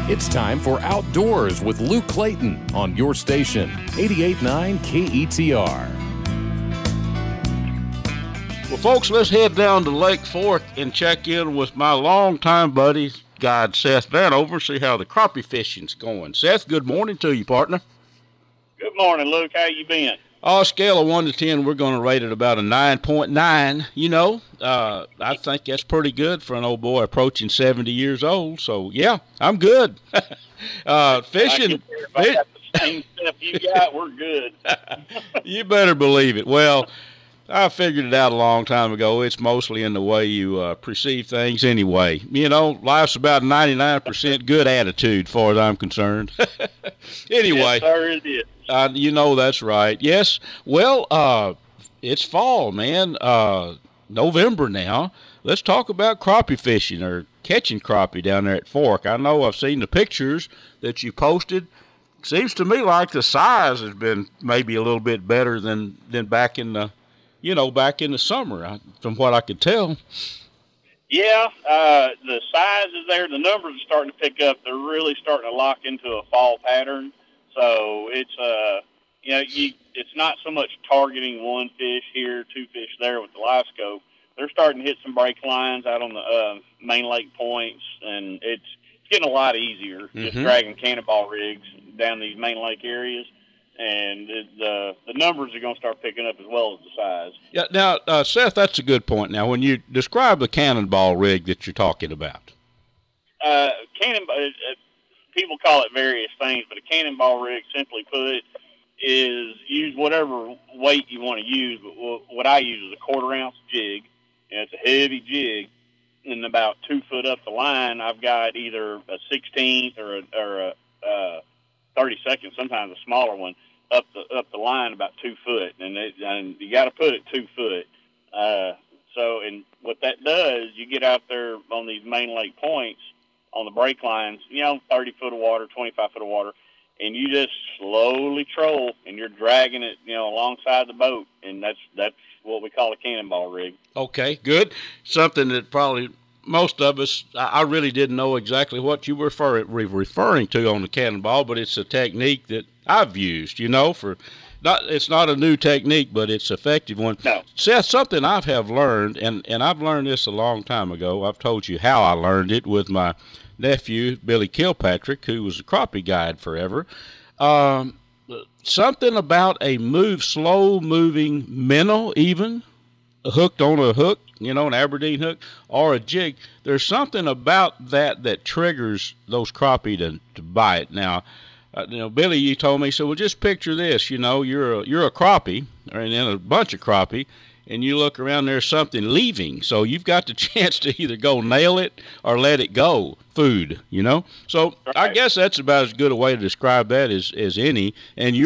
It's time for Outdoors with Luke Clayton on your station, 88.9 KETR. Well, folks, let's head down to Lake Fork and check in with my longtime buddy, guide Seth Vanover, see how the crappie fishing's going. Seth, good morning to you, partner. Good morning, Luke. How you been? On a scale of 1 to 10, we're going to rate it about a 9.9. You know, I think that's pretty good for an old boy approaching 70 years old. So, yeah, I'm good. Fishing. If I got the same stuff you got, we're good. You better believe it. Well, I figured it out a long time ago. It's mostly in the way you perceive things anyway. You know, life's about 99% good attitude, as far as I'm concerned. Anyway. Yes, sir, it is. You know that's right. Yes. Well, it's fall, man. November now. Let's talk about crappie fishing or catching crappie down there at Fork. I know I've seen the pictures that you posted. Seems to me like the size has been maybe a little bit better than back in the, back in the summer, from what I could tell. Yeah, the size is there. The numbers are starting to pick up. They're really starting to lock into a fall pattern. So it's it's not so much targeting one fish here, two fish there with the live scope. They're starting to hit some break lines out on the main lake points, and it's getting a lot easier just dragging cannonball rigs down these main lake areas. And the numbers are going to start picking up as well as the size. Yeah. Now, Seth, that's a good point. Now, when you describe the cannonball rig that you're talking about, cannonball. People call it various things, but a cannonball rig, simply put, is use whatever weight you want to use. But what I use is a 1/4 ounce jig, and it's a heavy jig. And about 2 foot up the line, I've got either a 16th or a 32nd, sometimes a smaller one, up the line about 2 foot, and you got to put it 2 foot. And what that does, you get out there on these main lake points, on the break lines, 30 foot of water, 25 foot of water, and you just slowly troll, and you're dragging it, alongside the boat, and that's what we call a cannonball rig. Okay, good. Something that probably most of us, I really didn't know exactly what you were referring to on the cannonball, but it's a technique that I've used, it's not a new technique, but it's an effective one. No. Seth, something I have learned, and I've learned this a long time ago. I've told you how I learned it with my nephew, Billy Kilpatrick, who was a crappie guide forever. Something about a slow-moving minnow even, hooked on a hook, an Aberdeen hook, or a jig. There's something about that triggers those crappie to bite. Now, Billy, you told me, so well, just picture this, you're a crappie, or in a bunch of crappie, and you look around, there's something leaving. So you've got the chance to either go nail it or let it go, food, So right. I guess that's about as good a way to describe that as any. And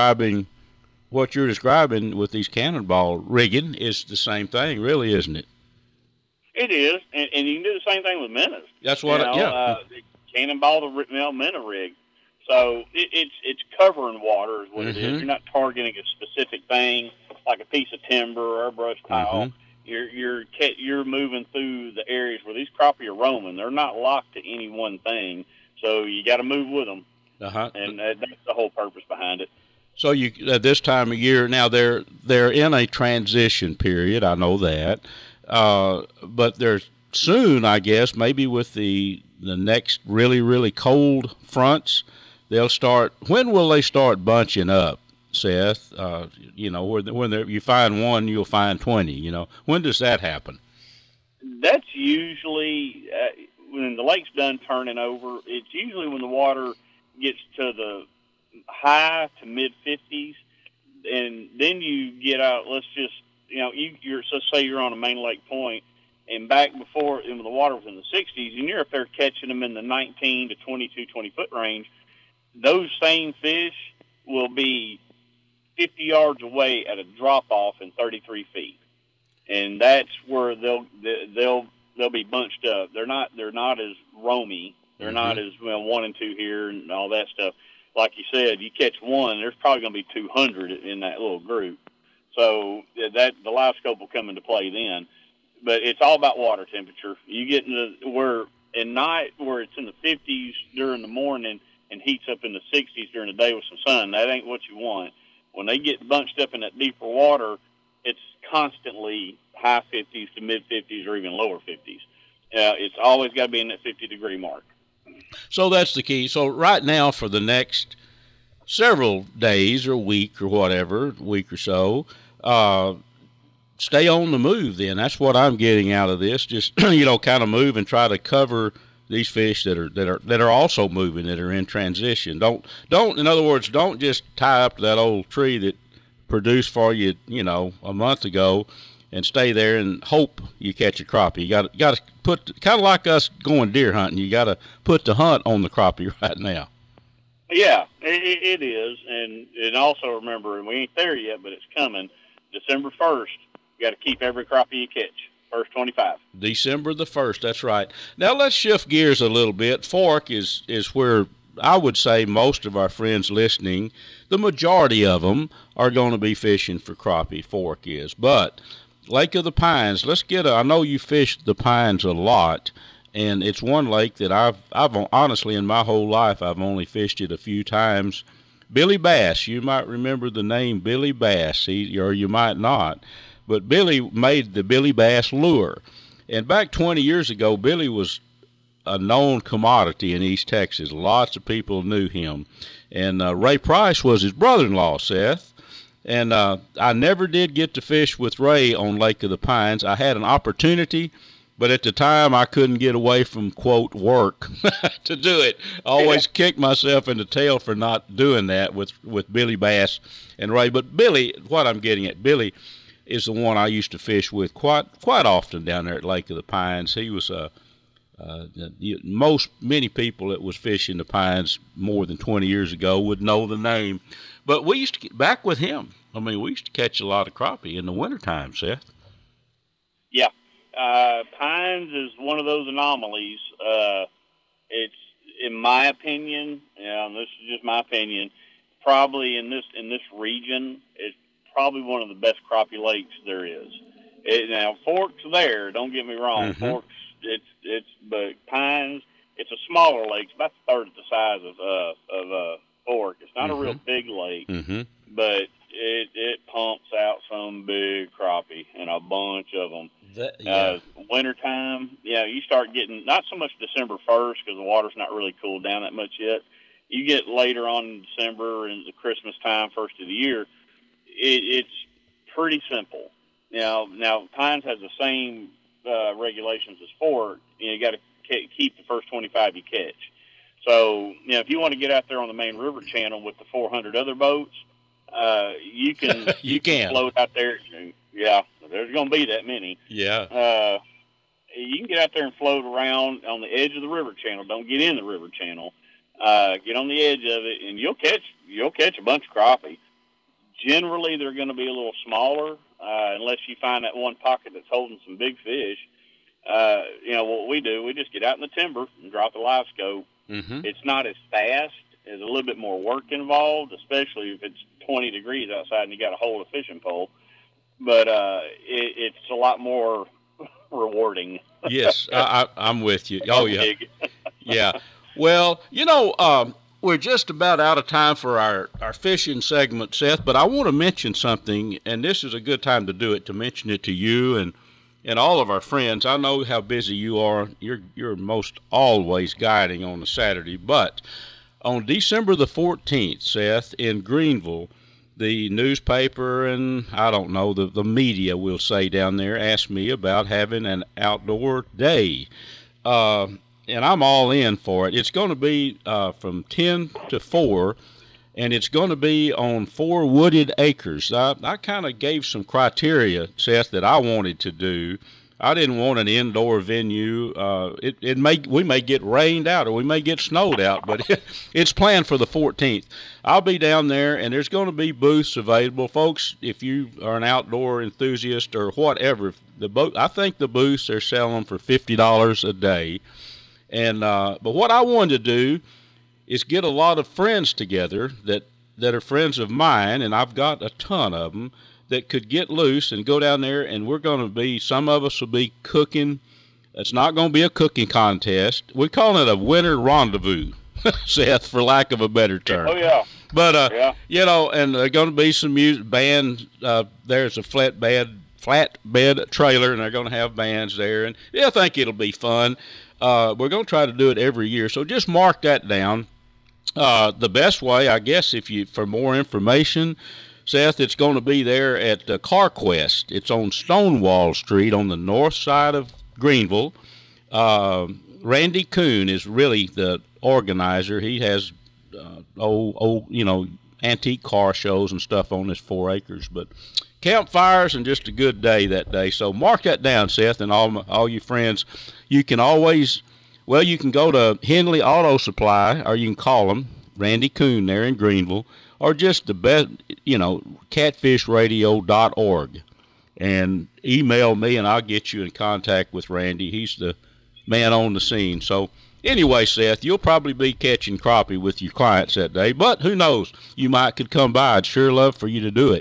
what you're describing with these cannonball rigging is the same thing, really, isn't it? It is, and you can do the same thing with minnows. That's what, the cannonball, the minnow rig. So it's covering water is what it is. You're not targeting a specific thing like a piece of timber or a brush pile. You're moving through the areas where these crappie are roaming. They're not locked to any one thing, so you got to move with them. And that's the whole purpose behind it. So you at this time of year now they're in a transition period. I know that, but they're soon, I guess, maybe with the next really, really cold fronts, they'll start. When will they start bunching up, Seth? When you find one, you'll find 20. When does that happen? That's usually when the lake's done turning over. It's usually when the water gets to the high to mid 50s, and then you get out. Let's just say you're on a main lake point, and back before when the water was in the 60s, and you're up there catching them in the 19 to 22, 20 foot range. Those same fish will be 50 yards away at a drop off in 33 feet, and that's where they'll be bunched up. They're not as roamy. They're not as 1 and 2 here and all that stuff. Like you said, you catch one, there's probably going to be 200 in that little group. So the live scope will come into play then. But it's all about water temperature. You get into where and not where it's in the 50s during the morning and heats up in the 60s during the day with some sun. That ain't what you want. When they get bunched up in that deeper water, it's constantly high 50s to mid 50s or even lower 50s. It's always got to be in that 50-degree mark. So that's the key. So right now, for the next several days or week or whatever, week or so, stay on the move then. That's what I'm getting out of this. Just, kind of move and try to cover these fish that are also moving, that are in transition. Don't in other words, don't just tie up to that old tree that produced for you, a month ago and stay there and hope you catch a crappie. You got to put, kind of like us going deer hunting, you got to put the hunt on the crappie right now. Yeah, it is. And also remember, we ain't there yet, but it's coming. December 1st, you got to keep every crappie you catch. First 25. December the 1st, that's right. Now let's shift gears a little bit. Fork is where I would say most of our friends listening, the majority of them are going to be fishing for crappie. Fork is. But Lake of the Pines, I know you fished the Pines a lot, and it's one lake that I've honestly, in my whole life, I've only fished it a few times. Billy Bass, you might remember the name Billy Bass, or you might not. But Billy made the Billy Bass lure. And back 20 years ago, Billy was a known commodity in East Texas. Lots of people knew him. And Ray Price was his brother-in-law, Seth. And I never did get to fish with Ray on Lake of the Pines. I had an opportunity, but at the time I couldn't get away from, quote, work to do it. I always kicked myself in the tail for not doing that with Billy Bass and Ray. But Billy, what I'm getting at, Billy is the one I used to fish with quite often down there at Lake of the Pines. He was many people that was fishing the Pines more than 20 years ago would know the name. But we used to get back with him. I mean, we used to catch a lot of crappie in the wintertime, Seth. Yeah. Pines is one of those anomalies. It's, in my opinion, and this is just my opinion, probably in this region, it's probably one of the best crappie lakes there is. Now, Fork's there. Don't get me wrong. Mm-hmm. Fork's, but Pines, it's a smaller lake. It's about a third of the size of Fork. It's not a real big lake, but it pumps out some big crappie and a bunch of them. Wintertime, you start getting, not so much December 1st because the water's not really cooled down that much yet. You get later on in December and the Christmas time, first of the year, it's pretty simple. Now Pines has the same regulations as Fork. You got to keep the first 25 you catch. So, if you want to get out there on the main river channel with the 400 other boats, you can you can float out there. Yeah, there's going to be that many. Yeah. You can get out there and float around on the edge of the river channel. Don't get in the river channel. Get on the edge of it, and you'll catch a bunch of crappie. Generally, they're going to be a little smaller, unless you find that one pocket that's holding some big fish. What we do, we just get out in the timber and drop the live scope. It's not as fast. There's a little bit more work involved, especially if it's 20 degrees outside and you got to hold a fishing pole. But it's a lot more rewarding. Yes, I'm with you. Oh, yeah. Yeah. Well, we're just about out of time for our fishing segment, Seth, but I want to mention something, and this is a good time to do it, to mention it to you and all of our friends. I know how busy you are. You're most always guiding on a Saturday, but on December the 14th, Seth, in Greenville, the newspaper and, I don't know, the media, we'll say, down there asked me about having an outdoor day. And I'm all in for it. It's going to be from 10 to 4, and it's going to be on 4 wooded acres. I kind of gave some criteria, Seth, that I wanted to do. I didn't want an indoor venue. We may get rained out or we may get snowed out, but it's planned for the 14th. I'll be down there, and there's going to be booths available. Folks, if you are an outdoor enthusiast or whatever, I think the booths, they're selling for $50 a day. And but what I wanted to do is get a lot of friends together that are friends of mine, and I've got a ton of them, that could get loose and go down there, and we're going to be, some of us will be cooking It's not going to be a cooking contest. We're calling it a winter rendezvous, Seth, for lack of a better term. Oh, yeah. But, you know, and there's going to be some music bands. There's a flatbed trailer, and they're going to have bands there. And I think it'll be fun. We're going to try to do it every year. So just mark that down. The best way, I guess, for more information, Seth, it's going to be there at CarQuest. It's on Stonewall Street on the north side of Greenville. Randy Kuhn is really the organizer. He has old, antique car shows and stuff on this 4 acres. But campfires and just a good day that day. So mark that down, Seth, and all you friends. You can always, you can go to Henley Auto Supply, or you can call them, Randy Kuhn there in Greenville, or just the best, catfishradio.org, and email me, and I'll get you in contact with Randy. He's the man on the scene. So anyway, Seth, you'll probably be catching crappie with your clients that day, but who knows? You could come by. I'd sure love for you to do it.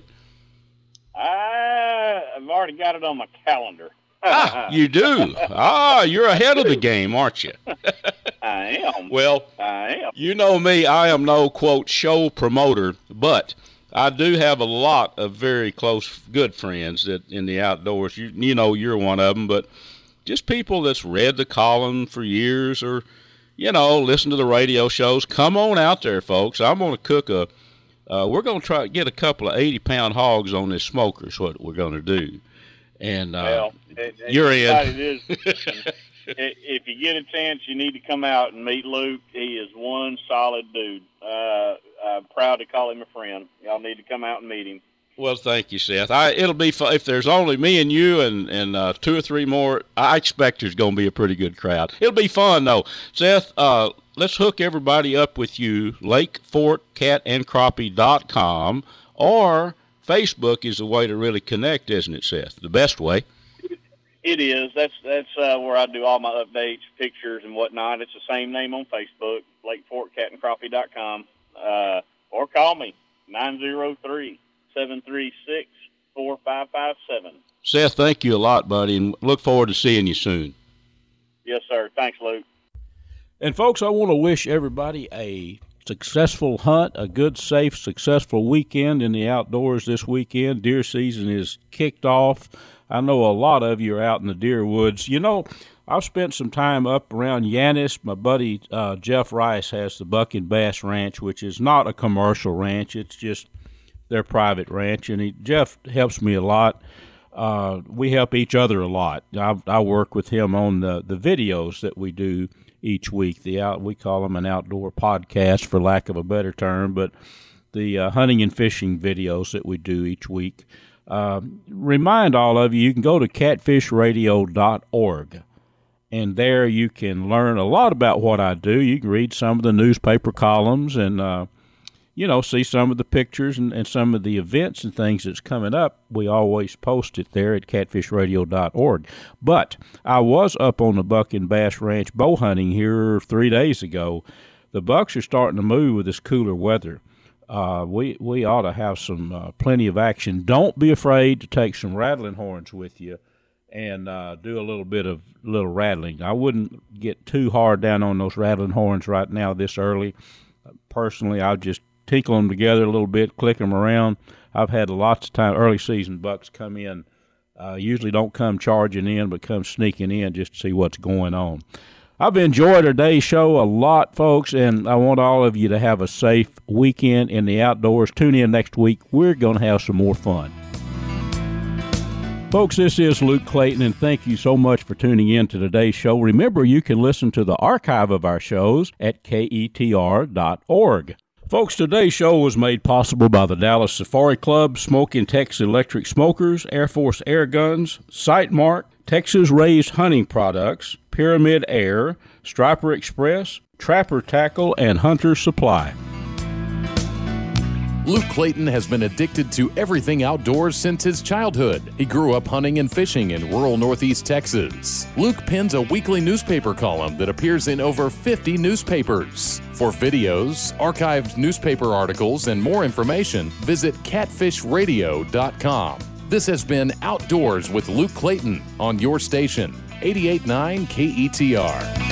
I've already got it on my calendar. You do? You're ahead of the game, aren't you? I am. Well, I am. You know me, I am no, quote, show promoter, but I do have a lot of very close, good friends that in the outdoors. You know you're one of them, but just people that's read the column for years or, listen to the radio shows. Come on out there, folks. I'm going to cook we're going to try to get a couple of 80-pound hogs on this smoker is what we're going to do. And you're in. If you get a chance, you need to come out and meet Luke. He is one solid dude. I'm proud to call him a friend. Y'all need to come out and meet him. Well, thank you, Seth. It'll be fun. If there's only me and you and 2 or 3 more, I expect there's going to be a pretty good crowd. It'll be fun, though. Seth, let's hook everybody up with you, LakeForkCatandCrappie.com, or Facebook is the way to really connect, isn't it, Seth? The best way. It is. That's where I do all my updates, pictures, and whatnot. It's the same name on Facebook, LakeForkCatandCrappie.com, or call me, 903-736-4557. Seth, thank you a lot, buddy, and look forward to seeing you soon. Yes, sir. Thanks, Luke. And, folks, I want to wish everybody a successful hunt, a good, safe, successful weekend in the outdoors this weekend. Deer season is kicked off. I know a lot of you are out in the deer woods. I've spent some time up around Yanis. My buddy Jeff Rice has the Buck and Bass Ranch, which is not a commercial ranch. It's just their private ranch, and Jeff helps me a lot. We help each other a lot. I work with him on the videos that we do each week. We call them an outdoor podcast, for lack of a better term, but the hunting and fishing videos that we do each week. Remind all of you, you can go to catfishradio.org, and there you can learn a lot about what I do. You can read some of the newspaper columns and, see some of the pictures and some of the events and things that's coming up. We always post it there at catfishradio.org. But I was up on the Buck and Bass Ranch bow hunting here 3 days ago. The bucks are starting to move with this cooler weather. We ought to have some plenty of action. Don't be afraid to take some rattling horns with you and do a little rattling. I wouldn't get too hard down on those rattling horns right now this early. Personally, I'll just tinkle them together a little bit, click them around. I've had lots of time, early season bucks come in. Usually don't come charging in, but come sneaking in just to see what's going on. I've enjoyed today's show a lot, folks, and I want all of you to have a safe weekend in the outdoors. Tune in next week. We're going to have some more fun. Folks, this is Luke Clayton, and thank you so much for tuning in to today's show. Remember, you can listen to the archive of our shows at KETR.org. Folks, today's show was made possible by the Dallas Safari Club, Smoking Texas Electric Smokers, Air Force Air Guns, Sightmark, Texas Raised Hunting Products, Pyramid Air, Striper Express, Trapper Tackle, and Hunter Supply. Luke Clayton has been addicted to everything outdoors since his childhood. He grew up hunting and fishing in rural Northeast Texas. Luke pens a weekly newspaper column that appears in over 50 newspapers. For videos, archived newspaper articles, and more information, visit catfishradio.com. This has been Outdoors with Luke Clayton on your station, 88.9 KETR.